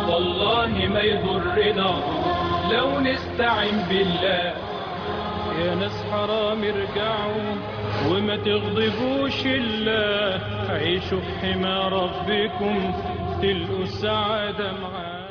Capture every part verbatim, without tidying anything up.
والله ما يضرنا لو نستعين بالله. يا ناس حرام ارجعوا وما تغضبوش الله، عيشوا في حمى ربكم تلقوا السعادة معاه.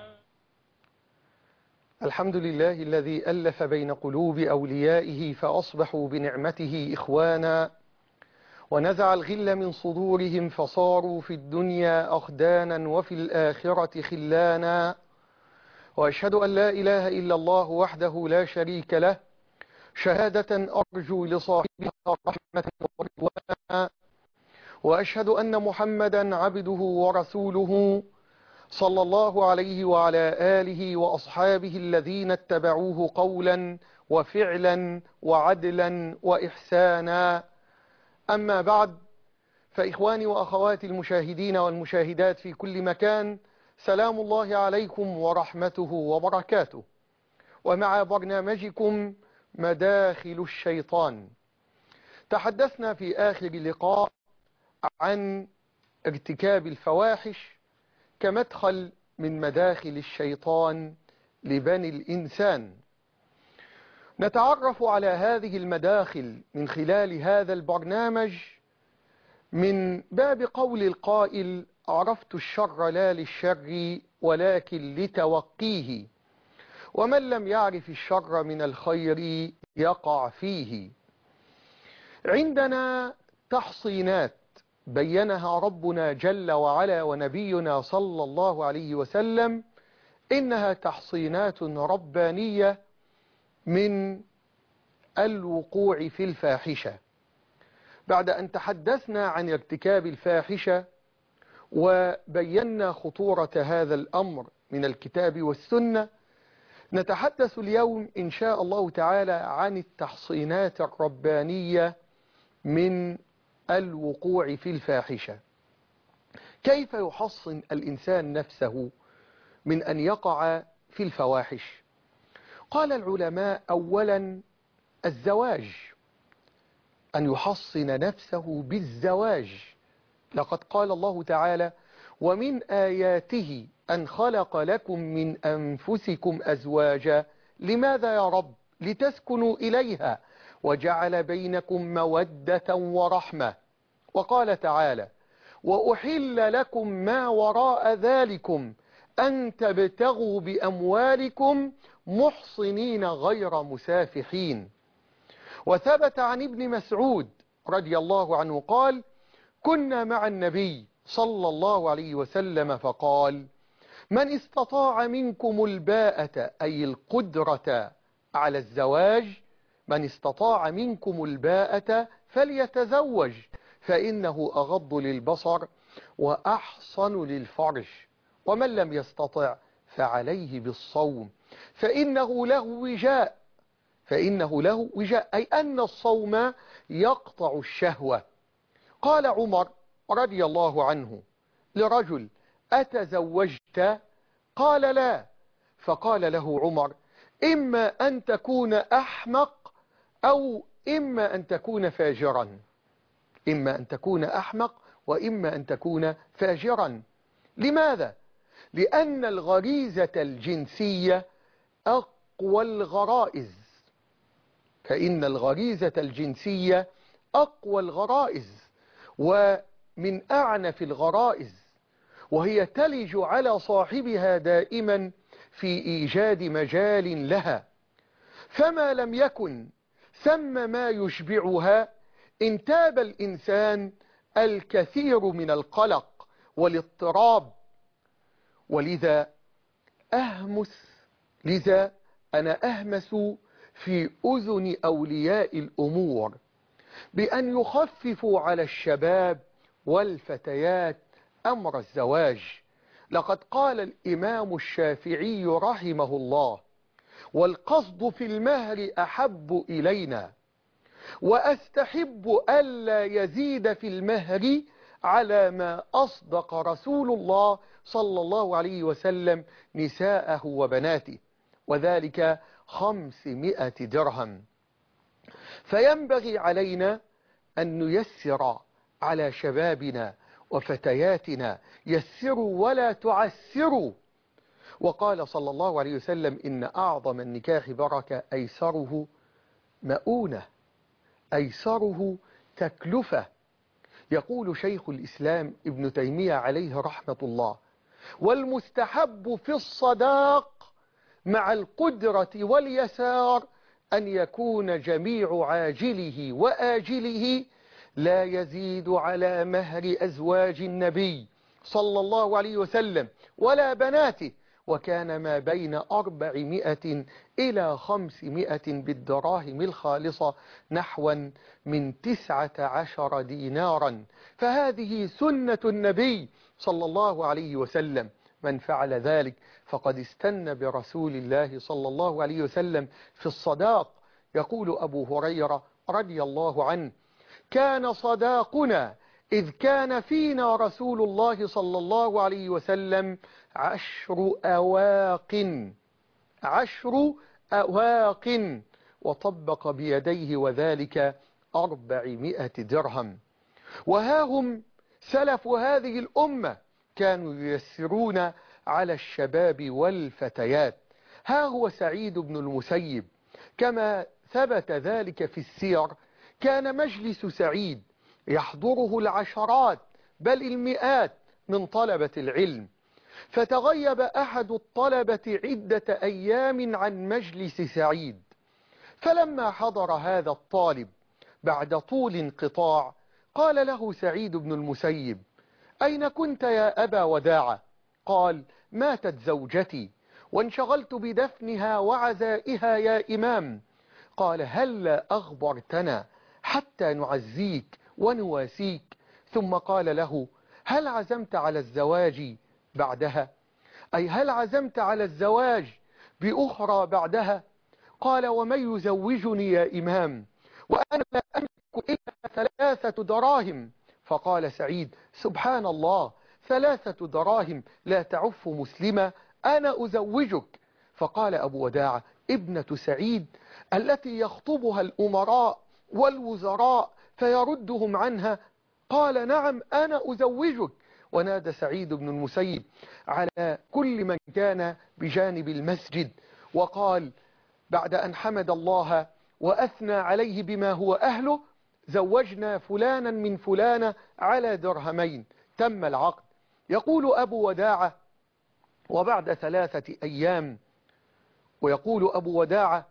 الحمد لله الذي ألف بين قلوب أوليائه فأصبحوا بنعمته إخوانا، ونزع الغل من صدورهم فصاروا في الدنيا أخدانا وفي الآخرة خلانا. وأشهد أن لا إله إلا الله وحده لا شريك له، شهادة أرجو لصاحبها رحمة ورضوانا. وأشهد أن محمدا عبده ورسوله صلى الله عليه وعلى آله وأصحابه الذين اتبعوه قولا وفعلا وعدلا وإحسانا. أما بعد، فإخواني وأخواتي المشاهدين والمشاهدات في كل مكان، سلام الله عليكم ورحمته وبركاته. ومع برنامجكم مداخل الشيطان، تحدثنا في آخر لقاء عن ارتكاب الفواحش كمدخل من مداخل الشيطان لبني الإنسان. نتعرف على هذه المداخل من خلال هذا البرنامج من باب قول القائل: عرفت الشر لا للشر ولكن لتوقيه، ومن لم يعرف الشر من الخير يقع فيه. عندنا تحصينات بينها ربنا جل وعلا ونبينا صلى الله عليه وسلم، إنها تحصينات ربانية من الوقوع في الفاحشة. بعد أن تحدثنا عن ارتكاب الفاحشة وبينا خطورة هذا الأمر من الكتاب والسنة، نتحدث اليوم إن شاء الله تعالى عن التحصينات الربانية من الوقوع في الفاحشة. كيف يحصن الإنسان نفسه من أن يقع في الفواحش؟ قال العلماء: أولا الزواج، أن يحصن نفسه بالزواج. لقد قال الله تعالى: ومن آياته أن خلق لكم من أنفسكم أزواجا. لماذا يا رب؟ لتسكنوا إليها وجعل بينكم مودة ورحمة. وقال تعالى: وأحل لكم ما وراء ذلكم أن تبتغوا بأموالكم محصنين غير مسافحين. وثبت عن ابن مسعود رضي الله عنه قال: كنا مع النبي صلى الله عليه وسلم فقال: من استطاع منكم الباءة، أي القدرة على الزواج، من استطاع منكم الباءة فليتزوج فإنه أغض للبصر وأحصن للفرج، ومن لم يستطع فعليه بالصوم فإنه له وجاء فإنه له وجاء أي أن الصوم يقطع الشهوة. قال عمر رضي الله عنه لرجل: أتزوجت؟ قال: لا. فقال له عمر: إما أن تكون أحمق أو إما أن تكون فاجرا، إما أن تكون أحمق وإما أن تكون فاجرا. لماذا؟ لأن الغريزة الجنسية أقوى الغرائز، فإن الغريزة الجنسية أقوى الغرائز ومن أعنف الغرائز، وهي تلج على صاحبها دائما في إيجاد مجال لها، فما لم يكن ثم ما يشبعها انتاب الإنسان الكثير من القلق والاضطراب. ولذا أهمس لذا أنا أهمس في أذن أولياء الأمور بأن يخففوا على الشباب والفتيات أمر الزواج. لقد قال الإمام الشافعي رحمه الله: والقصد في المهر أحب إلينا، وأستحب ألا يزيد في المهر على ما أصدق رسول الله صلى الله عليه وسلم نساءه وبناته، وذلك خمسمائة درهم. فينبغي علينا أن نيسر على شبابنا وفتياتنا، يسروا ولا تعسروا، وقال صلى الله عليه وسلم إن أعظم النكاح بركة أيسره مؤونة، أيسره تكلفة. يقول شيخ الإسلام ابن تيمية عليه رحمة الله: والمستحب في الصداق مع القدرة واليسار أن يكون جميع عاجله وآجله لا يزيد على مهر أزواج النبي صلى الله عليه وسلم ولا بناته، وكان ما بين أربعمائة إلى خمسمائة بالدراهم الخالصة نحوا من تسعة عشر دينارا. فهذه سنة النبي صلى الله عليه وسلم. من فعل ذلك فقد استنى برسول الله صلى الله عليه وسلم في الصداق. يقول أبو هريرة رضي الله عنه: كان صداقنا إذ كان فينا رسول الله صلى الله عليه وسلم عشر أواق، عشر أواق، وطبق بيديه وذلك أربعمائة درهم. وها هم سلف هذه الأمة كانوا ييسرون على الشباب والفتيات. ها هو سعيد بن المسيب كما ثبت ذلك في السير، كان مجلس سعيد يحضره العشرات بل المئات من طلبة العلم، فتغيب أحد الطلبة عدة أيام عن مجلس سعيد، فلما حضر هذا الطالب بعد طول انقطاع قال له سعيد بن المسيب: أين كنت يا أبا وداعة؟ قال: ماتت زوجتي وانشغلت بدفنها وعزائها يا إمام. قال: هل أخبرتنا حتى نعزيك ونواسيك؟ ثم قال له: هل عزمت على الزواج بعدها؟ أي هل عزمت على الزواج بأخرى بعدها؟ قال: ومن يزوجني يا إمام وأنا لا أملك إلا ثلاثة دراهم؟ فقال سعيد: سبحان الله، ثلاثة دراهم لا تعف مسلمة، أنا أزوجك. فقال أبو وداعة: ابنة سعيد التي يخطبها الأمراء والوزراء فيردهم عنها؟ قال: نعم، أنا أزوجك. ونادى سعيد بن المسيب على كل من كان بجانب المسجد وقال بعد أن حمد الله وأثنى عليه بما هو أهله: زوجنا فلانا من فلانة على درهمين. تم العقد. يقول أبو وداعة: وبعد ثلاثة أيام ويقول أبو وداعة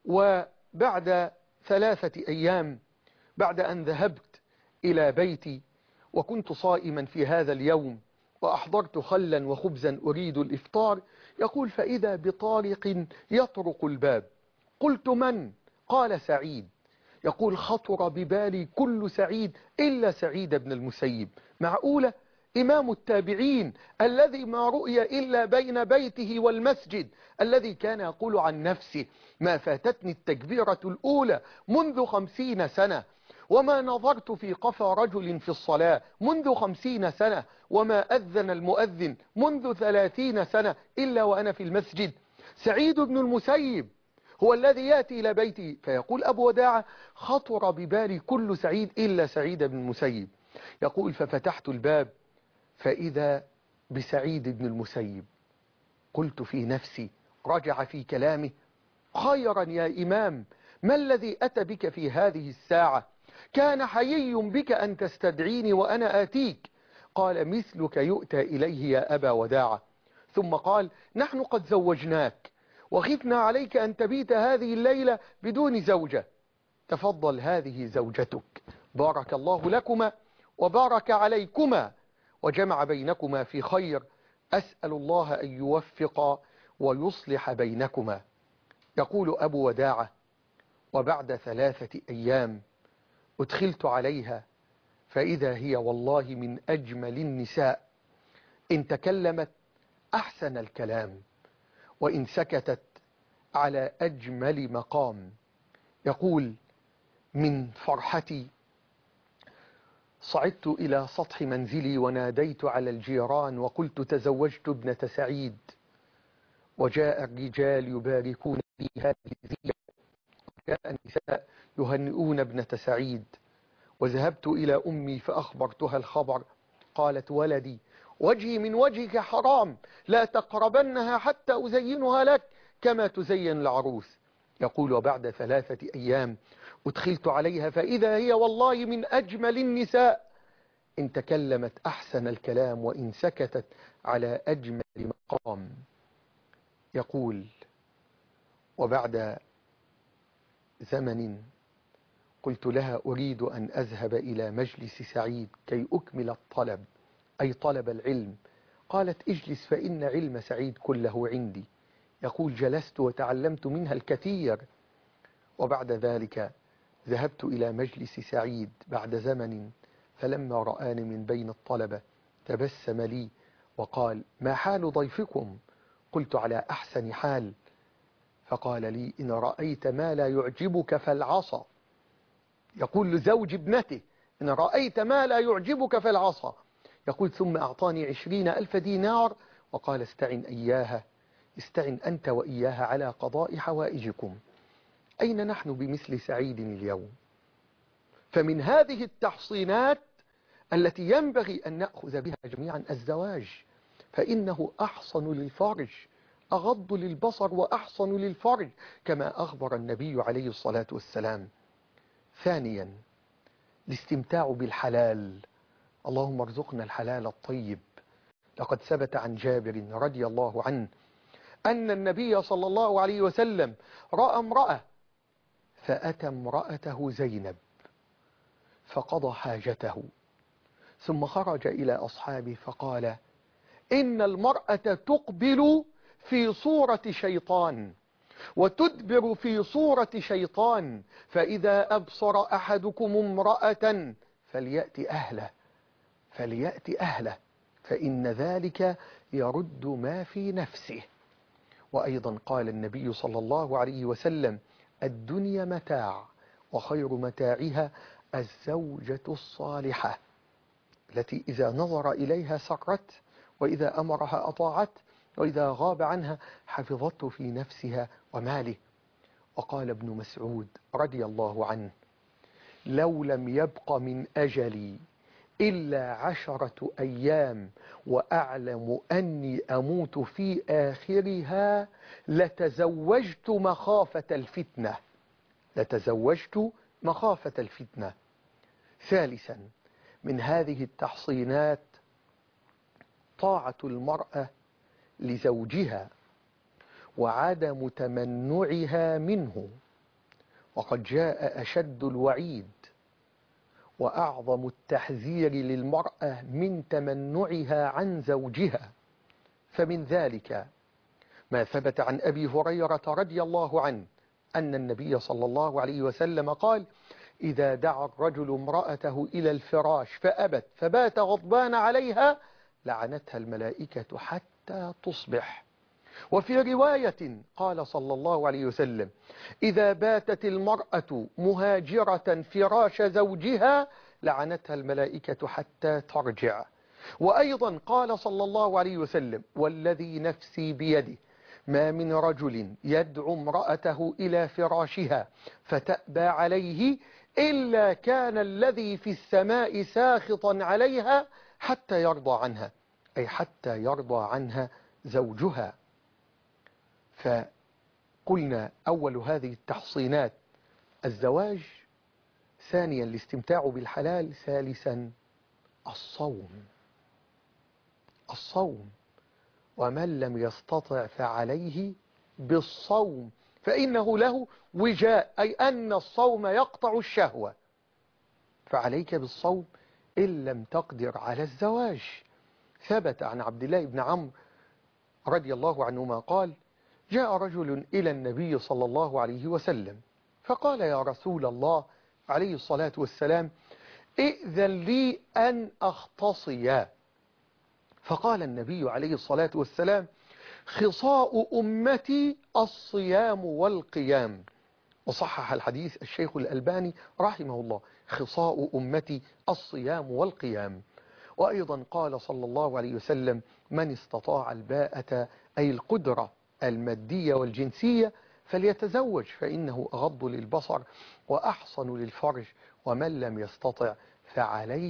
وبعد ثلاثة أيام بعد أن ذهبت إلى بيتي وكنت صائما في هذا اليوم وأحضرت خلا وخبزا أريد الإفطار، يقول: فإذا بطارق يطرق الباب. قلت: من؟ قال: سعيد. يقول: خطر ببالي كل سعيد إلا سعيد بن المسيب. معقولة؟ إمام التابعين الذي ما رؤي إلا بين بيته والمسجد، الذي كان يقول عن نفسه: ما فاتتني التكبيرة الأولى منذ خمسين سنة، وما نظرت في قفا رجل في الصلاة منذ خمسين سنة، وما أذن المؤذن منذ ثلاثين سنة إلا وأنا في المسجد. سعيد بن المسيب هو الذي يأتي إلى بيتي. فيقول أبو وداعة: خطر ببالي كل سعيد إلا سعيد بن المسيب. يقول: ففتحت الباب فإذا بسعيد بن المسيب. قلت في نفسي، رجع في كلامه: خيرا يا إمام، ما الذي أتى بك في هذه الساعة؟ كان حيي بك أن تستدعيني وأنا آتيك. قال: مثلك يؤتى إليه يا أبا وداعة. ثم قال: نحن قد زوجناك وخفنا عليك أن تبيت هذه الليلة بدون زوجة، تفضل هذه زوجتك، بارك الله لكما وبارك عليكما وجمع بينكما في خير، أسأل الله أن يوفق ويصلح بينكما. يقول أبو وداعة: وبعد ثلاثة أيام أدخلت عليها فإذا هي والله من أجمل النساء، إن تكلمت أحسن الكلام وإن سكتت على أجمل مقام. يقول: من فرحتي صعدت إلى سطح منزلي وناديت على الجيران وقلت: تزوجت ابنة سعيد. وجاء الرجال يباركون في هذه الزينة، وجاء النساء يهنئون ابنة سعيد. وذهبت إلى أمي فأخبرتها الخبر. قالت: ولدي وجهي من وجهك حرام، لا تقربنها حتى أزينها لك كما تزين العروس. يقول وبعد ثلاثة أيام أدخلت عليها فإذا هي والله من أجمل النساء، إن تكلمت أحسن الكلام وإن سكتت على أجمل مقام. يقول وبعد زمن قلت لها أريد أن أذهب إلى مجلس سعيد كي أكمل الطلب، أي طلب العلم. قالت اجلس فإن علم سعيد كله عندي. يقول جلست وتعلمت منها الكثير. وبعد ذلك ذهبت إلى مجلس سعيد بعد زمن، فلما رآني من بين الطلبة تبسم لي وقال ما حال ضيفكم؟ قلت على أحسن حال. فقال لي إن رأيت ما لا يعجبك فالعصا. يقول لزوج ابنته إن رأيت ما لا يعجبك فالعصا. يقول ثم أعطاني عشرين ألف دينار وقال استعن إياها استعن أنت وإياها على قضاء حوائجكم. أين نحن بمثل سعيد اليوم؟ فمن هذه التحصينات التي ينبغي أن نأخذ بها جميعا الزواج، فإنه أحصن للفرج، أغض للبصر وأحصن للفرج كما أخبر النبي عليه الصلاة والسلام. ثانيا الاستمتاع بالحلال، اللهم ارزقنا الحلال الطيب. لقد ثبت عن جابر رضي الله عنه أن النبي صلى الله عليه وسلم رأى امرأة فأتى امرأته زينب فقضى حاجته، ثم خرج إلى أصحابه فقال إن المرأة تقبل في صورة شيطان وتدبر في صورة شيطان، فإذا أبصر أحدكم امرأة فليأت أهله فليأت أهله فإن ذلك يرد ما في نفسه. وأيضا قال النبي صلى الله عليه وسلم الدنيا متاع وخير متاعها الزوجة الصالحة التي إذا نظر إليها سرت، وإذا أمرها أطاعت، وإذا غاب عنها حفظته في نفسها وماله. وقال ابن مسعود رضي الله عنه لو لم يبق من أجلي إلا عشرة أيام وأعلم أني أموت في آخرها لتزوجت مخافة الفتنة لتزوجت مخافة الفتنة. ثالثا من هذه التحصينات طاعة المرأة لزوجها وعدم تمنعها منه. وقد جاء أشد الوعيد وأعظم التحذير للمرأة من تمنعها عن زوجها. فمن ذلك ما ثبت عن أبي هريرة رضي الله عنه أن النبي صلى الله عليه وسلم قال إذا دعا الرجل امرأته إلى الفراش فأبت فبات غضبان عليها لعنتها الملائكة حتى تصبح. وفي رواية قال صلى الله عليه وسلم إذا باتت المرأة مهاجرة فراش زوجها لعنتها الملائكة حتى ترجع. وأيضا قال صلى الله عليه وسلم والذي نفسي بيده ما من رجل يدعو امرأته إلى فراشها فتأبى عليه إلا كان الذي في السماء ساخطا عليها حتى يرضى عنها، أي حتى يرضى عنها زوجها. فقلنا أول هذه التحصينات الزواج، ثانيا الاستمتاع بالحلال، ثالثا الصوم الصوم ومن لم يستطع فعليه بالصوم فإنه له وجاء، أي أن الصوم يقطع الشهوة، فعليك بالصوم إن لم تقدر على الزواج. ثبت عن عبد الله بن عمرو رضي الله عنهما قال جاء رجل إلى النبي صلى الله عليه وسلم فقال يا رسول الله عليه الصلاة والسلام ائذن لي أن أختصي. فقال النبي عليه الصلاة والسلام خصاء أمتي الصيام والقيام. وصحح الحديث الشيخ الألباني رحمه الله خصاء أمتي الصيام والقيام. وأيضا قال صلى الله عليه وسلم من استطاع الباءة أي القدرة المادية والجنسية فليتزوج فإنه أغض للبصر وأحصن للفرج ومن لم يستطع فعليه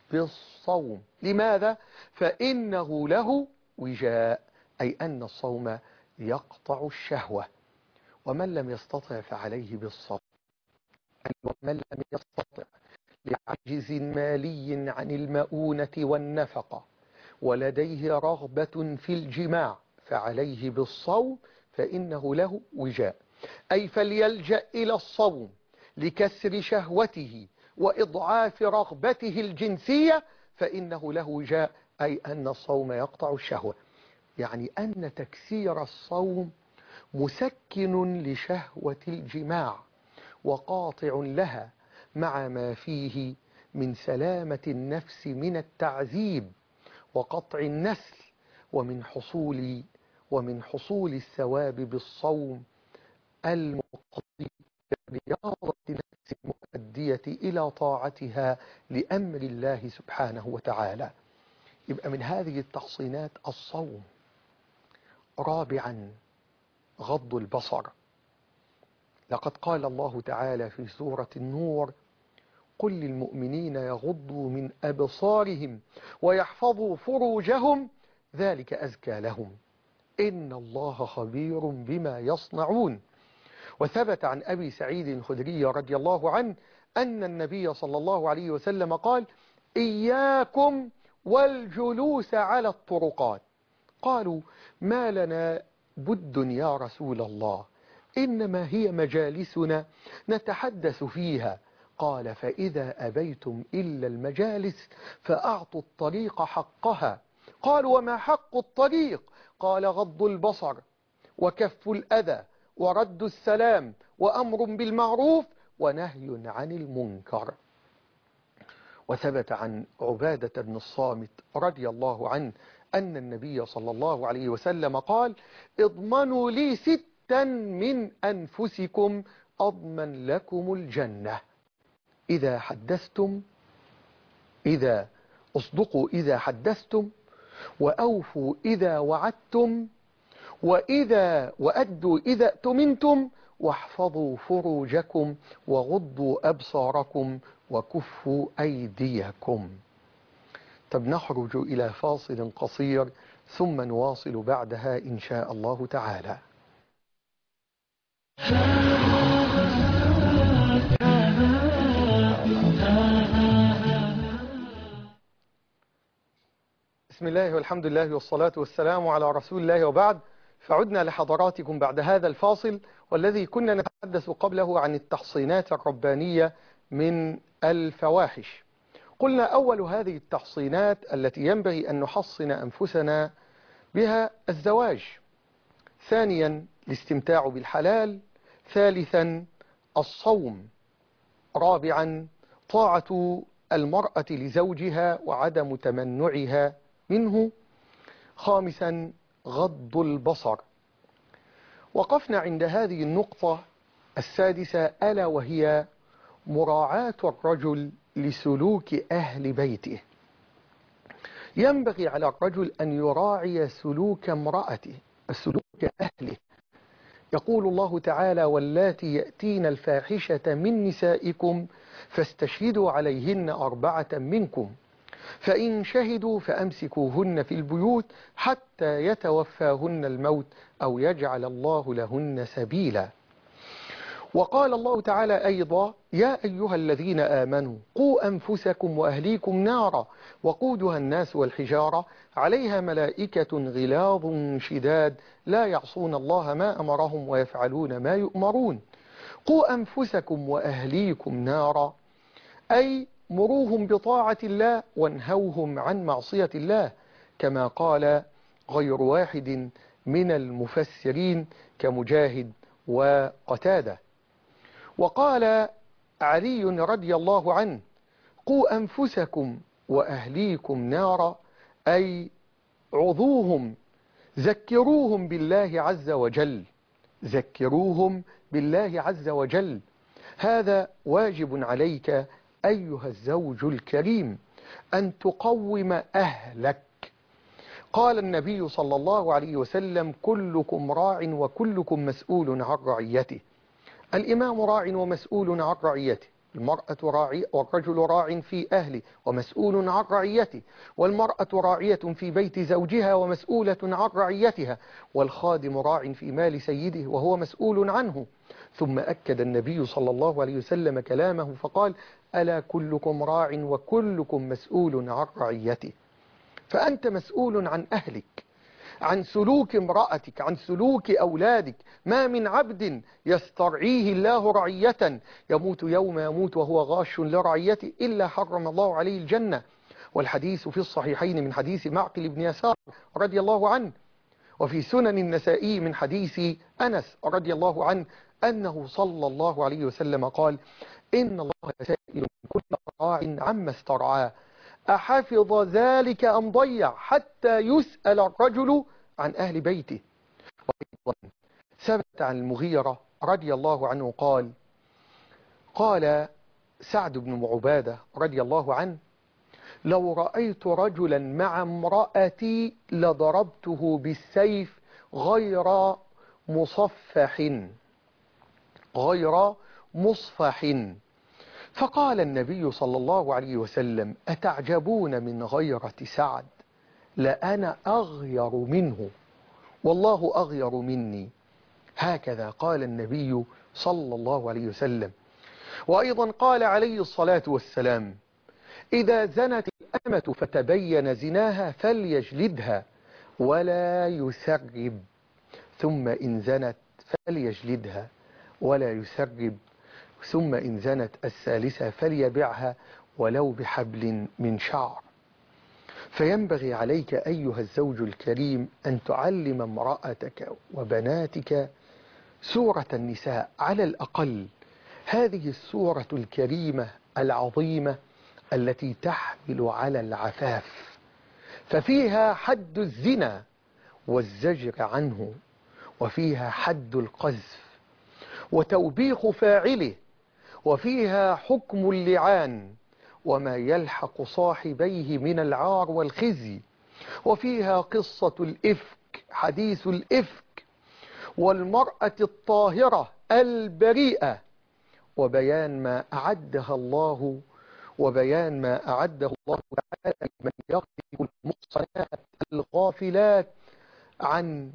بالصوم. لماذا؟ فإنه له وجاء، أي أن الصوم يقطع الشهوة. ومن لم يستطع فعليه بالصوم. ومن لم يستطع لعجز مالي عن المؤونة والنفقة ولديه رغبة في الجماع فعليه بالصوم، فإنه له وجاء، أي فليلجأ إلى الصوم لكسر شهوته وإضعاف رغبته الجنسية، فإنه له وجاء، أي أن الصوم يقطع الشهوة. يعني أن تكسير الصوم مسكن لشهوة الجماع وقاطع لها، مع ما فيه من سلامة النفس من التعذيب وقطع النسل، ومن حصول ومن حصول الثواب بالصوم المقتضي رياضة النفس المؤدية إلى طاعتها لأمر الله سبحانه وتعالى. يبقى من هذه التحصينات الصوم. رابعا غض البصر. لقد قال الله تعالى في سورة النور: قل للمؤمنين يغضوا من أبصارهم ويحفظوا فروجهم ذلك أزكى لهم إن الله خبير بما يصنعون. وثبت عن أبي سعيد الخدري رضي الله عنه أن النبي صلى الله عليه وسلم قال: إياكم والجلوس على الطرقات. قالوا: ما لنا بد يا رسول الله، إنما هي مجالسنا نتحدث فيها. قال: فإذا أبيتم إلا المجالس فأعطوا الطريق حقها. قالوا: وما حق الطريق؟ قال: غض البصر وكف الأذى ورد السلام وأمر بالمعروف ونهي عن المنكر. وثبت عن عبادة بن الصامت رضي الله عنه أن النبي صلى الله عليه وسلم قال: اضمنوا لي ستا من أنفسكم أضمن لكم الجنة: إذا حدثتم إذا أصدقوا إذا حدثتم، وأوفوا إذا وعدتم، وإذا وأدوا إذا اؤتمنتم، واحفظوا فروجكم، وغضوا أبصاركم، وكفوا أيديكم. طب نخرج إلى فاصل قصير ثم نواصل بعدها إن شاء الله تعالى. بسم الله والحمد لله والصلاة والسلام على رسول الله، وبعد. فعدنا لحضراتكم بعد هذا الفاصل، والذي كنا نتحدث قبله عن التحصينات الربانية من الفواحش. قلنا أول هذه التحصينات التي ينبغي أن نحصن أنفسنا بها الزواج، ثانيا الاستمتاع بالحلال، ثالثا الصوم، رابعا طاعة المرأة لزوجها وعدم تمنعها منه، خامسا غض البصر. وقفنا عند هذه النقطة السادسة، ألا وهي مراعاة الرجل لسلوك أهل بيته. ينبغي على الرجل أن يراعي سلوك امرأته، سلوك أهله. يقول الله تعالى: واللاتي يأتين الفاحشة من نسائكم فاستشهدوا عليهن أربعة منكم، فإن شهدوا فأمسكوهن في البيوت حتى يتوفاهن الموت أو يجعل الله لهن سبيلا. وقال الله تعالى أيضا: يا أيها الذين آمنوا قوا أنفسكم وأهليكم نارا وقودها الناس والحجارة عليها ملائكة غلاظ شداد لا يعصون الله ما أمرهم ويفعلون ما يؤمرون. قوا أنفسكم وأهليكم نارا، أي مروهم بطاعة الله وانهوهم عن معصية الله، كما قال غير واحد من المفسرين كمجاهد وقتادة. وقال علي رضي الله عنه: قوا أنفسكم وأهليكم نارا، أي عظوهم، ذكروهم بالله عز وجل، ذكروهم بالله عز وجل. هذا واجب عليك أيها الزوج الكريم، أن تقوم أهلك. قال النبي صلى الله عليه وسلم: كلكم راع وكلكم مسؤول عن رعيته. الإمام راع ومسؤول عن رعيته، المرأة راعية والرجل راع في أهله ومسؤول عن رعيته، والمرأة راعية في بيت زوجها ومسؤولة عن رعيتها، والخادم راع في مال سيده وهو مسؤول عنه. ثم أكد النبي صلى الله عليه وسلم كلامه فقال: ألا كلكم راع وكلكم مسؤول عن رعيته. فأنت مسؤول عن أهلك، عن سلوك امرأتك، عن سلوك أولادك. ما من عبد يسترعيه الله رعية يموت يوم يموت وهو غاش لرعيته إلا حرم الله عليه الجنة. والحديث في الصحيحين من حديث معقل بن يسار رضي الله عنه، وفي سنن النسائي من حديث أنس رضي الله عنه أنه صلى الله عليه وسلم قال: إن الله سائل كل راع عما استرعاه أحفظ ذلك أم ضيع، حتى يسأل الرجل عن أهل بيته. وأيضا ثبت عن المغيرة رضي الله عنه قال: قال سعد بن عبادة رضي الله عنه: لو رأيت رجلا مع امرأتي لضربته بالسيف غير مصفح غير مصفح. فقال النبي صلى الله عليه وسلم: أتعجبون من غيرة سعد؟ لأنا أغير منه والله أغير مني. هكذا قال النبي صلى الله عليه وسلم. وأيضا قال عليه الصلاة والسلام: إذا زنت الأمة فتبين زناها فليجلدها ولا يسرب، ثم إن زنت فليجلدها ولا يسرب، ثم إن زنت الثالثة فليبعها ولو بحبل من شعر. فينبغي عليك أيها الزوج الكريم أن تعلم امرأتك وبناتك سورة النساء، على الأقل هذه السورة الكريمة العظيمة التي تحمل على العفاف، ففيها حد الزنا والزجر عنه، وفيها حد القذف وتوبيخ فاعله، وفيها حكم اللعان وما يلحق صاحبيه من العار والخزي، وفيها قصة الإفك، حديث الإفك، والمرأة الطاهرة البريئة، وبيان ما أعدها الله وبيان ما أعده الله تعالى لمن يقتل المحصنات الغافلات عن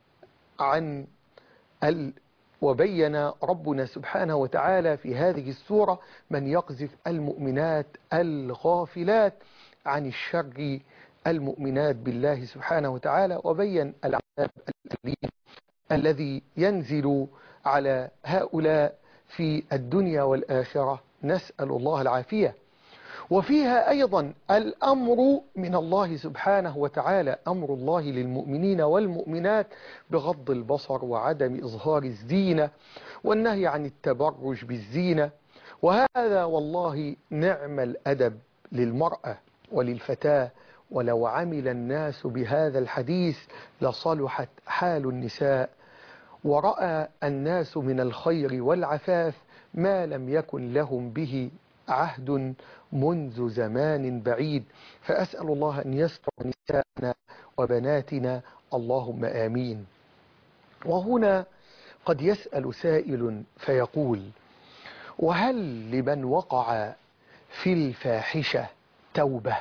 عن ال وبين ربنا سبحانه وتعالى في هذه السورة من يقذف المؤمنات الغافلات عن الشر المؤمنات بالله سبحانه وتعالى، وبين العذاب الأليم الذي ينزل على هؤلاء في الدنيا والآخرة، نسأل الله العافية. وفيها أيضا الأمر من الله سبحانه وتعالى، أمر الله للمؤمنين والمؤمنات بغض البصر وعدم إظهار الزينة، والنهي عن التبرج بالزينة. وهذا والله نعم الأدب للمرأة وللفتاة، ولو عمل الناس بهذا الحديث لصلحت حال النساء، ورأى الناس من الخير والعفاف ما لم يكن لهم به عهد منذ زمان بعيد. فأسأل الله أن يستر نساءنا وبناتنا، اللهم آمين. وهنا قد يسأل سائل فيقول: وهل لمن وقع في الفاحشة توبة؟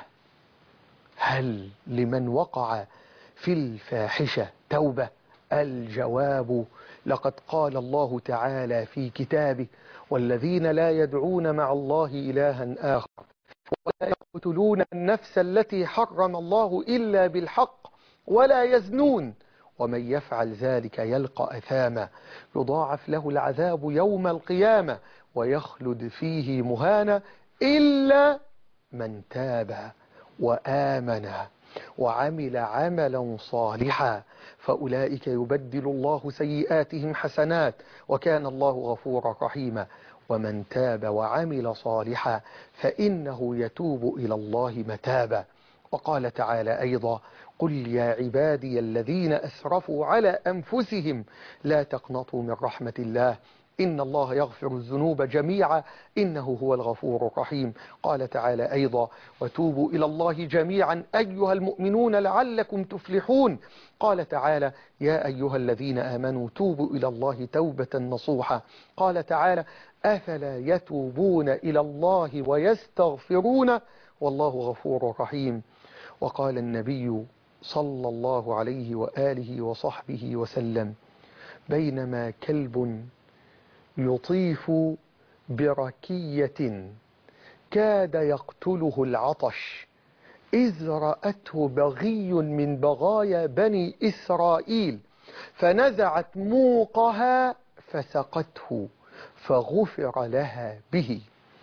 هل لمن وقع في الفاحشة توبة؟ الجواب: لقد قال الله تعالى في كتابه: والذين لا يدعون مع الله إلها آخر ولا يقتلون النفس التي حرم الله إلا بالحق ولا يزنون ومن يفعل ذلك يلقى أثاما يضاعف له العذاب يوم القيامة ويخلد فيه مهانا إلا من تاب وآمن وعمل عملا صالحا فأولئك يبدل الله سيئاتهم حسنات وكان الله غفورا رحيما. ومن تاب وعمل صالحا فإنه يتوب إلى الله متابا. وقال تعالى أيضا: قل يا عبادي الذين أسرفوا على أنفسهم لا تقنطوا من رحمة الله إن الله يغفر الذنوب جميعا إنه هو الغفور الرحيم. قال تعالى أيضا وتوبوا إلى الله جميعا أيها المؤمنون لعلكم تفلحون. قال تعالى يا أيها الذين آمنوا توبوا إلى الله توبة نصوحا. قال تعالى أفلا يتوبون إلى الله ويستغفرون والله غفور رحيم. وقال النبي صلى الله عليه وآله وصحبه وسلم بينما كلب يطيف بركية كاد يقتله العطش إذ رأته بغي من بغايا بني إسرائيل فنزعت موقها فسقته فغفر لها به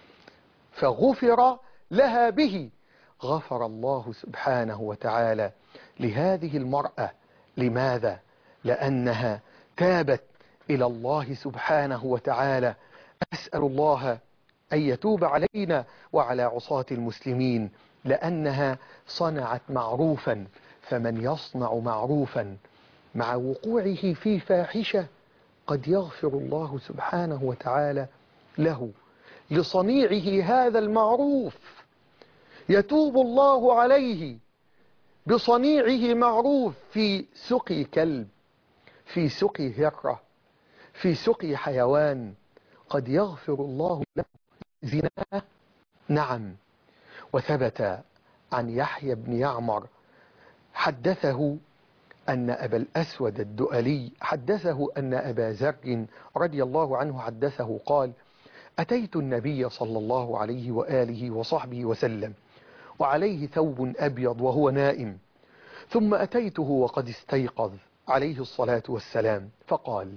فغفر لها به غفر الله سبحانه وتعالى لهذه المرأة. لماذا؟ لأنها تابت إلى الله سبحانه وتعالى. أسأل الله أن يتوب علينا وعلى عصاة المسلمين لأنها صنعت معروفا، فمن يصنع معروفا مع وقوعه في فاحشة قد يغفر الله سبحانه وتعالى له لصنيعه هذا المعروف. يتوب الله عليه بصنيعه معروف في سقي كلب، في سقي هرة، في سقي حيوان، قد يغفر الله له زناه. نعم. وثبت عن يحيى بن يعمر حدثه أن أبا الأسود الدؤلي حدثه أن أبا ذر رضي الله عنه حدثه قال أتيت النبي صلى الله عليه وآله وصحبه وسلم وعليه ثوب أبيض وهو نائم، ثم أتيته وقد استيقظ عليه الصلاة والسلام فقال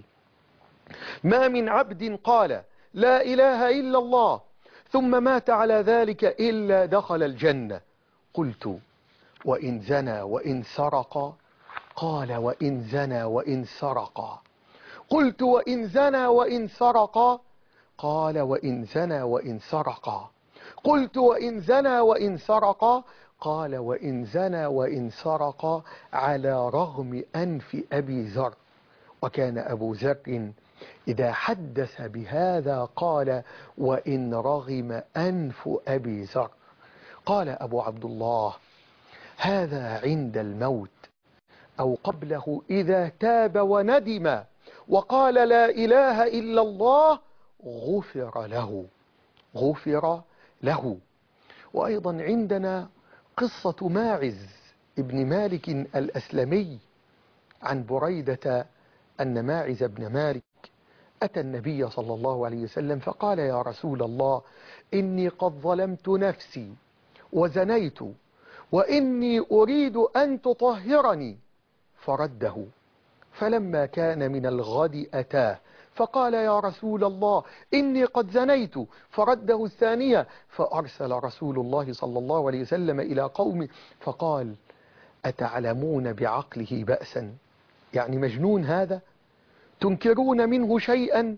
ما من عبد قال لا إله إلا الله ثم مات على ذلك إلا دخل الجنة. قلت وإن زنى وإن سرق؟ قال وإن زنى وإن سرق. قلت وإن زنى وإن سرق؟ قال وإن زنى وإن سرق. قلت وإن زنى وإن سرق؟ قال وإن زنى وإن سرق على رغم أنف أبي ذر. وكان أبو ذر إذا حدث بهذا قال وإن رغم أنف أبي ذر. قال أبو عبد الله هذا عند الموت أو قبله إذا تاب وندم وقال لا إله إلا الله غفر له غفر له. وأيضا عندنا قصة ماعز ابن مالك الأسلمي عن بريدة أن ماعز بن مالك أتى النبي صلى الله عليه وسلم فقال يا رسول الله إني قد ظلمت نفسي وزنيت وإني أريد أن تطهرني، فرده. فلما كان من الغد أتاه فقال يا رسول الله إني قد زنيت، فرده الثانية. فأرسل رسول الله صلى الله عليه وسلم إلى قومه فقال أتعلمون بعقله بأسا؟ يعني مجنون هذا؟ تنكرون منه شيئا؟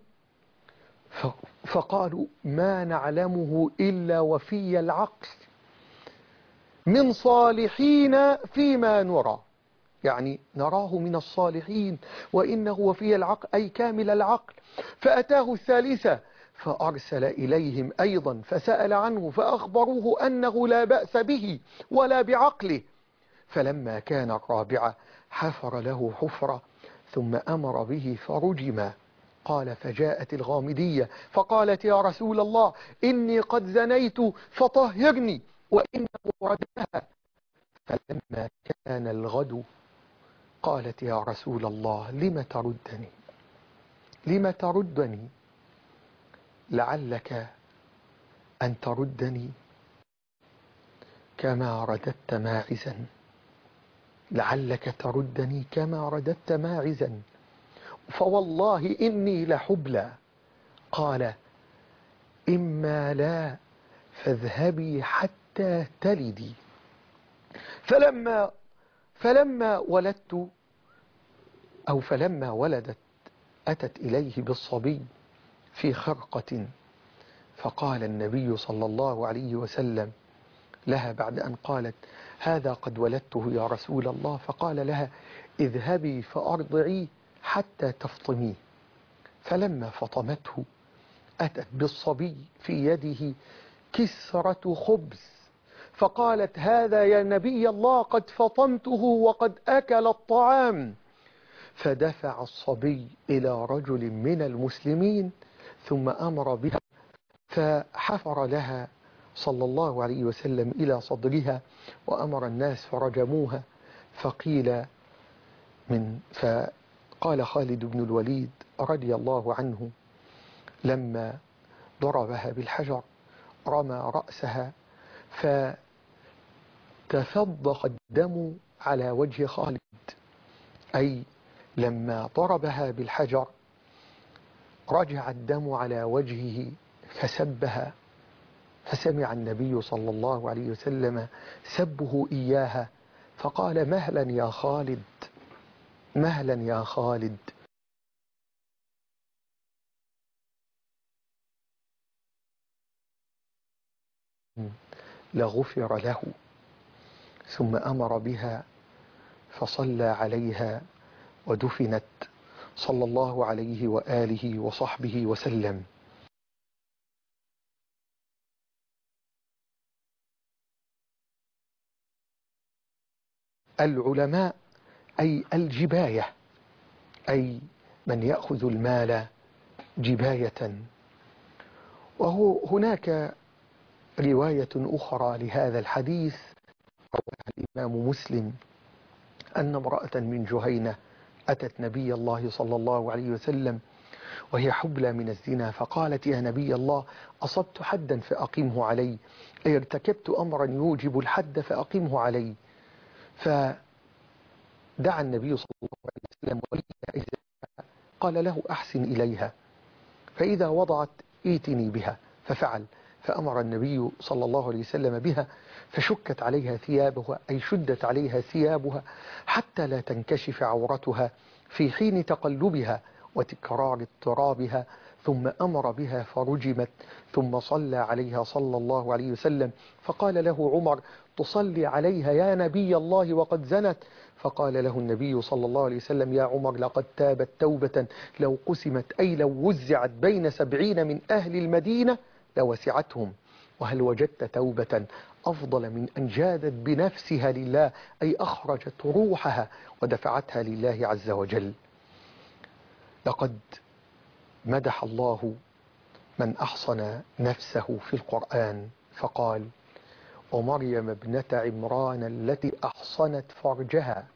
فقالوا ما نعلمه إلا وفي العقل من صالحين فيما نرى، يعني نراه من الصالحين وإنه وفي العقل أي كامل العقل. فأتاه الثالثة فأرسل إليهم أيضا فسأل عنه فأخبروه أنه لا بأس به ولا بعقله. فلما كان الرابعة حفر له حفرة ثم أمر به فرجم. قال فجاءت الغامدية فقالت يا رسول الله إني قد زنيت فطهرني، وإنه ردها. فلما كان الغد قالت يا رسول الله لم تردني لم تردني لعلك أن تردني كما رددت ماعزا لعلك تردني كما رددت ماعزا فوالله إني لحبلى. قال إما لا فاذهبي حتى تلدي. فلما فلما ولدت أو فلما ولدت أتت إليه بالصبي في خرقة، فقال النبي صلى الله عليه وسلم لها بعد أن قالت هذا قد ولدته يا رسول الله، فقال لها اذهبي فأرضعيه حتى تفطميه. فلما فطمته أتت بالصبي في يده كسرة خبز، فقالت: هذا يا نبي الله قد فطمته وقد أكل الطعام. فدفع الصبي إلى رجل من المسلمين ثم أمر بها، فحفر لها صلى الله عليه وسلم إلى صدرها وأمر الناس فرجموها. فقيل من فقال خالد بن الوليد رضي الله عنه: لما ضربها بالحجر رمى رأسها فتفضق الدم على وجه خالد، أي لما ضربها بالحجر رجع الدم على وجهه فسبها، فسمع النبي صلى الله عليه وسلم سبه إياها فقال: مهلا يا خالد، مهلا يا خالد. لغفر له. ثم أمر بها فصلى عليها ودفنت صلى الله عليه وآله وصحبه وسلم. العلماء أي الجباية، أي من يأخذ المال جباية. وهو هناك رواية أخرى لهذا الحديث رواها الإمام مسلم أن امرأة من جهينة أتت نبي الله صلى الله عليه وسلم وهي حبلى من الزنا، فقالت: يا نبي الله، أصبت حدا فأقمه علي، أي ارتكبت أمرا يوجب الحد فأقمه علي. فدعا النبي صلى الله عليه وسلم قال له: أحسن إليها، فإذا وضعت ائتني بها. ففعل، فأمر النبي صلى الله عليه وسلم بها فشكت عليها ثيابها، أي شدت عليها ثيابها حتى لا تنكشف عورتها في حين تقلبها وتكرار اضطرابها، ثم أمر بها فرجمت، ثم صلى عليها صلى الله عليه وسلم. فقال له عمر: تصلي عليها يا نبي الله وقد زنت؟ فقال له النبي صلى الله عليه وسلم: يا عمر، لقد تابت توبة لو قسمت، أي لو وزعت بين سبعين من أهل المدينة لوسعتهم. وهل وجدت توبة أفضل من أن جادت بنفسها لله، أي أخرجت روحها ودفعتها لله عز وجل؟ لقد مدح الله من أحصن نفسه في القرآن فقال: ومريم ابنة عمران التي أحصنت فرجها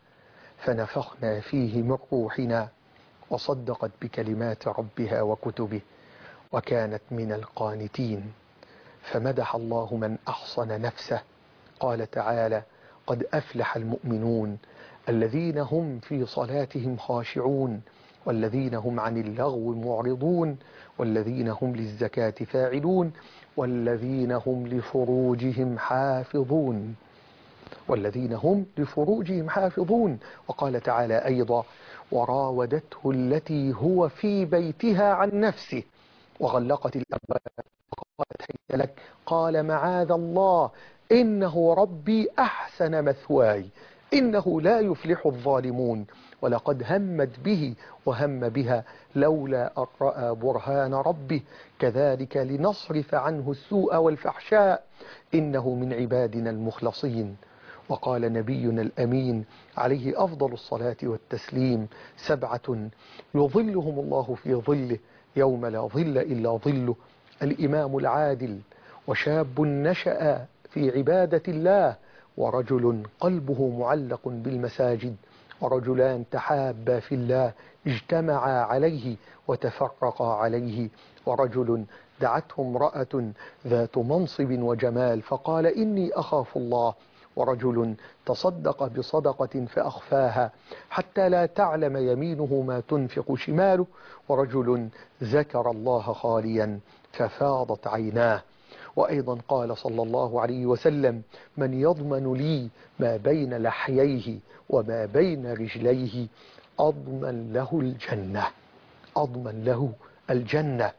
فنفخنا فيه من روحنا وصدقت بكلمات ربها وكتبه وكانت من القانتين. فمدح الله من أحصن نفسه، قال تعالى: قد أفلح المؤمنون الذين هم في صلاتهم خاشعون والذين هم عن اللغو معرضون والذين هم للزكاة فاعلون والذين هم لفروجهم حافظون والذين هم لفروجهم حافظون. وقال تعالى أيضا: وراودته التي هو في بيتها عن نفسه وغلقت الأبواب وقالت هيت لك قال معاذ الله إنه ربي أحسن مثواي إنه لا يفلح الظالمون ولقد همت به وهم بها لولا أن رأى برهان ربه كذلك لنصرف عنه السوء والفحشاء إنه من عبادنا المخلصين. وقال نبينا الأمين عليه أفضل الصلاة والتسليم: سبعة يظلهم الله في ظله يوم لا ظل إلا ظله: الإمام العادل، وشاب نشأ في عبادة الله، ورجل قلبه معلق بالمساجد، ورجلان تحابا في الله اجتمعا عليه وتفرقا عليه، ورجل دعته امرأة ذات منصب وجمال فقال إني أخاف الله، ورجل تصدق بصدقة فأخفاها حتى لا تعلم يمينه ما تنفق شماله، ورجل ذكر الله خاليا ففاضت عيناه. وأيضا قال صلى الله عليه وسلم: من يضمن لي ما بين لحييه وما بين رجليه أضمن له الجنة، أضمن له الجنة.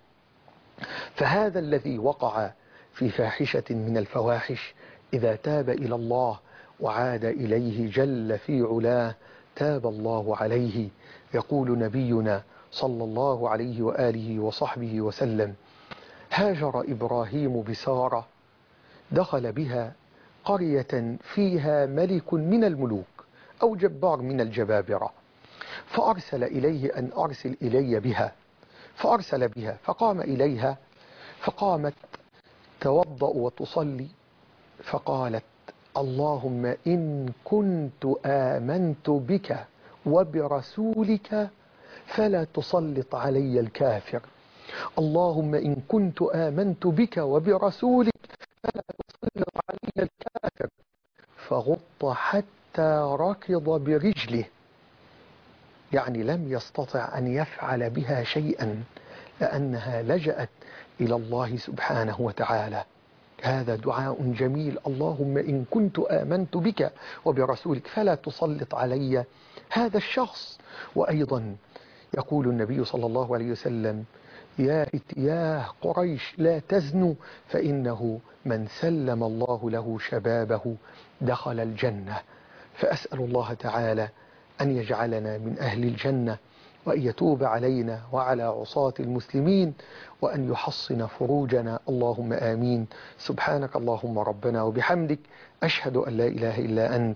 فهذا الذي وقع في فاحشة من الفواحش إذا تاب إلى الله وعاد إليه جل في علاه تاب الله عليه. يقول نبينا صلى الله عليه وآله وصحبه وسلم. هاجر إبراهيم بسارة، دخل بها قرية فيها ملك من الملوك أو جبار من الجبابرة، فأرسل إليه أن أرسل إلي بها، فأرسل بها فقام إليها، فقامت توضأ وتصلي، فقالت: اللهم إن كنت آمنت بك وبرسولك فلا تسلط علي الكافر. اللهم إن كنت آمنت بك وبرسولك فلا تسلط علي الكافر. فغط حتى ركض برجله، يعني لم يستطع أن يفعل بها شيئا لأنها لجأت إلى الله سبحانه وتعالى. هذا دعاء جميل: اللهم إن كنت آمنت بك وبرسولك فلا تسلط علي هذا الشخص. وأيضا يقول النبي صلى الله عليه وسلم: يا فتياه قريش لا تزنوا فإنه من سلم الله له شبابه دخل الجنة. فأسأل الله تعالى أن يجعلنا من أهل الجنة، وأن يتوب علينا وعلى عصاة المسلمين، وأن يحصن فروجنا، اللهم آمين. سبحانك اللهم ربنا وبحمدك، أشهد أن لا إله إلا أنت،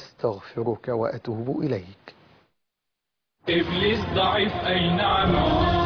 أستغفرك وأتوب إليك. إبليس ضعيف أي نعم،